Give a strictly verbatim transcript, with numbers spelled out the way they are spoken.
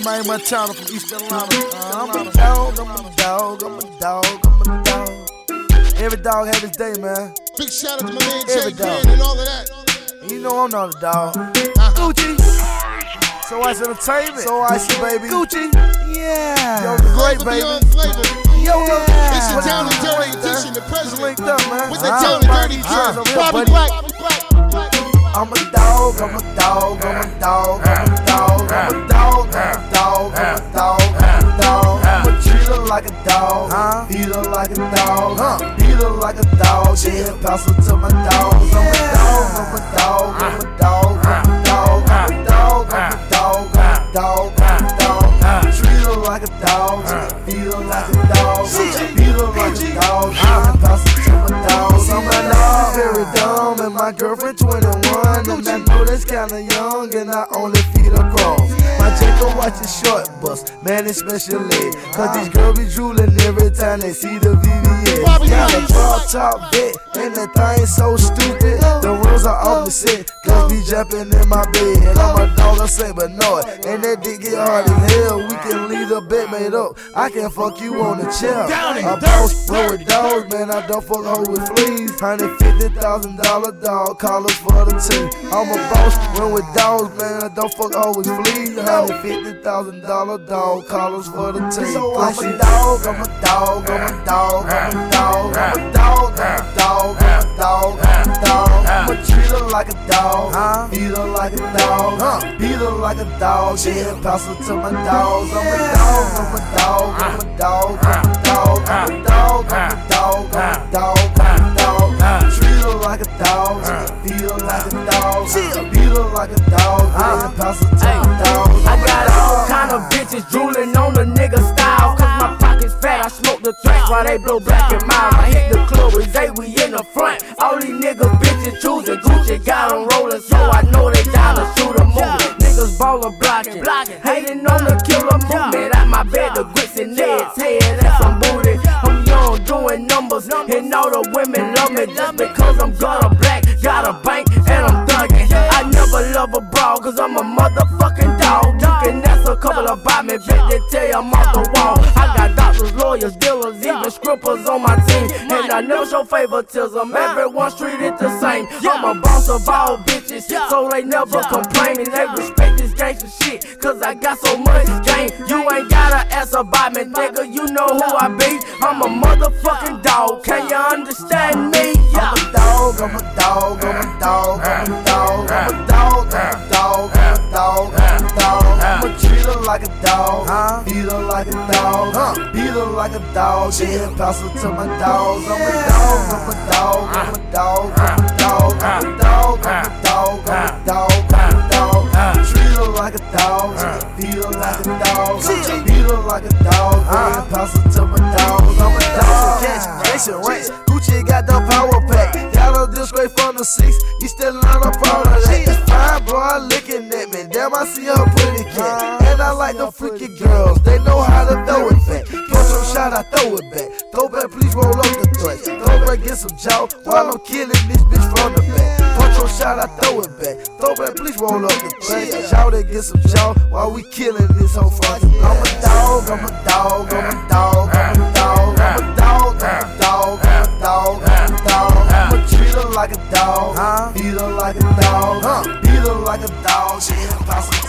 Jermaine Montana from East Atlanta. Uh, I'm a dog, I'm a dog, I'm a dog, I'm a dog. Every dog had his day, man. Big shout out to my man Jay Every dog. Green and all of that. And you know I'm not a dog. Uh-huh. Gucci. So Ice Entertainment. So Ice, baby. Gucci. Yeah. Yo, great, Flavor baby. beyond flavor. Yo, no. It's the Down and Dirty edition, the Just president. linked up, man. With the Uh, Down and Dirty uh, jerk. uh, Bobby buddy. Black. Black. I'm a dog, I'm a dog, I'm a dog, I'm a dog, I'm a dog, I'm a dog, I'm a dog, I'm a dog. I'ma treat her like a dog, feed her like a dog, beat her like a dog, then pass her to my dogs. I'm a dog, I'm a dog, I'm a dog, I'm a dog, I'm a dog, I'm a dog, I'm a dog, I'm a dog. Treat her like a dog, feed her like a dog, beat her like a dog, then pass her to my dogs. I'm a dog, very dumb, and my girlfriend twenty-one. And I know that's kinda young, and I only feed her crumbs. My Jacob watch his short bust, man, especially. Cause these girls be drooling every time they see the V V S. Got a drop top bit, and that thing so stupid. The rules are off the set, cause be jumping in my bed. And I'm a dog, I say but no it. And that dick get hard as hell, we can leave the bed made up. I can fuck you on the chair. A boss roll with dogs, man, I don't fuck hoes with fleas. one hundred fifty thousand dollar dog collars for the team. I'm a boss, run with dogs, man, I don't fuck hoes with fleas. one hundred fifty thousand dollar dog collars for the team. So I'm a dog, I'm a dog, I'm a dog, I'm a dog, I'm a dog, I'm a dog, I'm a dog, I'm a dog. I'ma treat her like a dog, feed her like a dog, beat her like a dog, then pass her to my dogs. I'm a dog, I'm a dog, I'm a dog, I'm a dog, I'm a dog, I'm a dog, I'm a dog, I'm a dog. Treat her like a dog, feed her like a dog, beat her like a dog, then pass her to my dogs. I got all kind of bitches drooling on the nigga style. Cause my pocket's fat, I smoke the tracks while they blow black and mild. I hit the club with Zay, we in the front. All these niggas bitches choosing. Gucci got them rolling, so I know they down to shoot a movie. Niggas baller blocking, hating on the killer movement. Out my bed, the grits and neds, head and some booty. I'm young, doing numbers, and all the women love me just because I'm gutter black. Got a bank, and I'm thugging. I never love a brawl, cause I'm a motherfucking dog. You can ask a couple about me, bet they tell you I'm off the wall. I got doctors, lawyers, dealers, even scrippers on my team. And I never show favoritism, everyone's treated the same. I'm a boss of all bitches, so they never complain. And they respect this gangsta shit, cause I got so much game. You ain't gotta ask about me, nigga, you know who I be. I'm a motherfucking dog, can you understand me? I'm a dog, I'm a dog, I'm a dog, I'm a dog, I'm a dog, I'm a dog, I'm a dog, I'm a dog. I'ma treat her like a dog, feed her like a dog, beat her like a dog, then pass her to my dogs. I'm a dog, I'm a dog, I'm a dog, I'm a dog, I'm a dog, I'm a dog, I'm a dog, I'm a dog. Treat her like a dog, feed her like a dog, beat her like a dog, then pass her to my dogs. I'm a dog, catch, Jason Ranks, Gucci got the power pack. Got a deal straight from the six, you still not a proud of that. It's fine, boy, looking at me, damn, I see her pretty cat. And I like them freaky girls, they know how to throw it back. Punch your shot, I throw it back. Throw back, please roll up the thrust. Throw back, get some jaw, while I'm killing this bitch from the back. Punch your shot, I throw it back. Throw back, please roll up the thrust. Jaw, they get some jaw, while we killing this whole front. I'm a dog, I'm a dog, I'm a dog, I'm a dog, I'm a dog, I'm a dog, I'm a dog, I'm a dog. I'ma treat her like a dog, feed her like a dog, beat her like a dog, then pass her